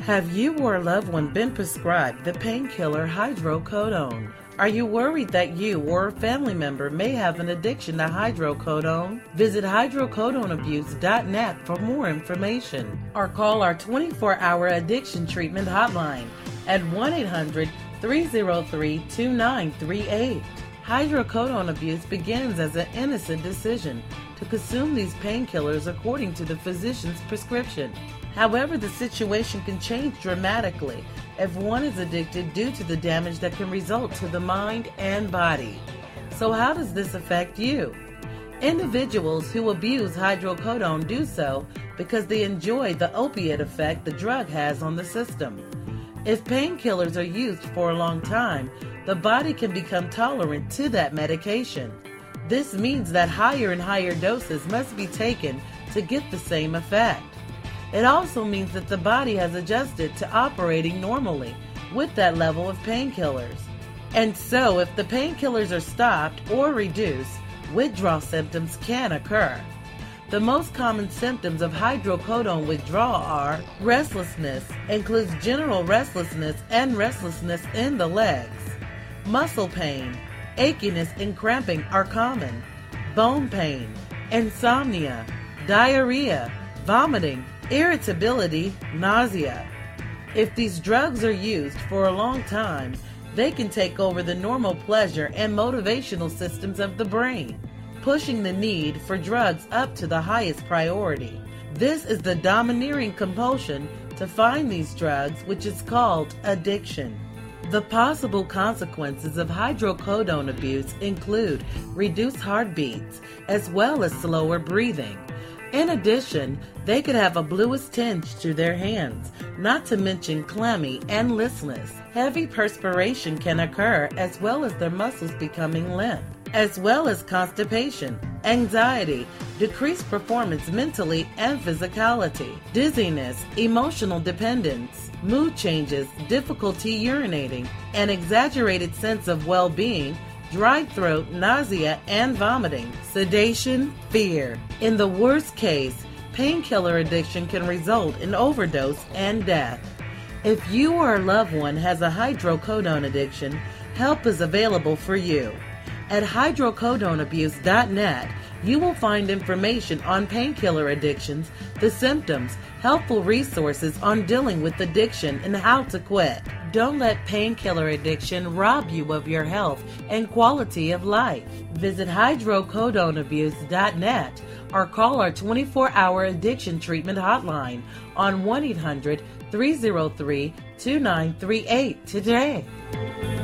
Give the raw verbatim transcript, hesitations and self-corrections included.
Have you or a loved one been prescribed the painkiller hydrocodone? Are you worried that you or a family member may have an addiction to hydrocodone? Visit hydrocodone abuse dot net for more information or call our twenty-four hour addiction treatment hotline at one eight hundred, three oh three, two nine three eight. Hydrocodone abuse begins as an innocent decision to consume these painkillers according to the physician's prescription. However, the situation can change dramatically if one is addicted due to the damage that can result to the mind and body. So how does this affect you? Individuals who abuse hydrocodone do so because they enjoy the opiate effect the drug has on the system. If painkillers are used for a long time, the body can become tolerant to that medication. This means that higher and higher doses must be taken to get the same effect. It also means that the body has adjusted to operating normally with that level of painkillers. And so, if the painkillers are stopped or reduced, withdrawal symptoms can occur. The most common symptoms of hydrocodone withdrawal are restlessness, includes general restlessness and restlessness in the legs. Muscle pain, achiness and cramping are common. Bone pain, insomnia, diarrhea, vomiting, irritability, nausea. If these drugs are used for a long time, they can take over the normal pleasure and motivational systems of the brain, pushing the need for drugs up to the highest priority. This is the domineering compulsion to find these drugs, which is called addiction. The possible consequences of hydrocodone abuse include reduced heartbeats as well as slower breathing. In addition, they could have a bluish tinge to their hands, not to mention clammy and listless. Heavy perspiration can occur as well as their muscles becoming limp, as well as constipation, anxiety, decreased performance mentally and physicality, dizziness, emotional dependence, mood changes, difficulty urinating, an exaggerated sense of well-being, dry throat, nausea, and vomiting, sedation, fear. In the worst case, painkiller addiction can result in overdose and death. If you or a loved one has a hydrocodone addiction, help is available for you. At hydrocodone abuse dot net, you will find information on painkiller addictions, the symptoms, helpful resources on dealing with addiction, and how to quit. Don't let painkiller addiction rob you of your health and quality of life. Visit hydrocodone abuse dot net or call our twenty-four hour addiction treatment hotline on one eight hundred, three oh three, two nine three eight today.